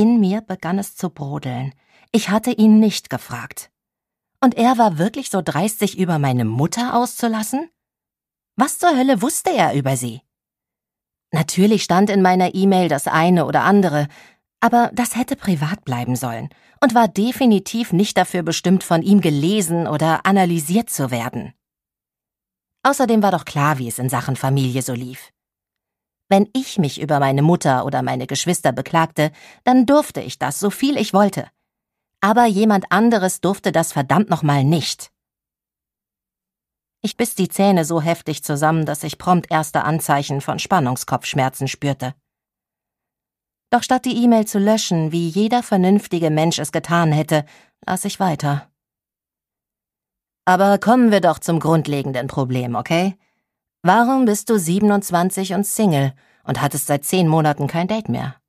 In mir begann es zu brodeln. Ich hatte ihn nicht gefragt. Und er war wirklich so dreist, sich über meine Mutter auszulassen? Was zur Hölle wusste er über sie? Natürlich stand in meiner E-Mail das eine oder andere, aber das hätte privat bleiben sollen und war definitiv nicht dafür bestimmt, von ihm gelesen oder analysiert zu werden. Außerdem war doch klar, wie es in Sachen Familie so lief. Wenn ich mich über meine Mutter oder meine Geschwister beklagte, dann durfte ich das, so viel ich wollte. Aber jemand anderes durfte das verdammt nochmal nicht. Ich biss die Zähne so heftig zusammen, dass ich prompt erste Anzeichen von Spannungskopfschmerzen spürte. Doch statt die E-Mail zu löschen, wie jeder vernünftige Mensch es getan hätte, las ich weiter. Aber kommen wir doch zum grundlegenden Problem, okay? Warum bist du 27 und Single und hattest seit 10 Monaten kein Date mehr?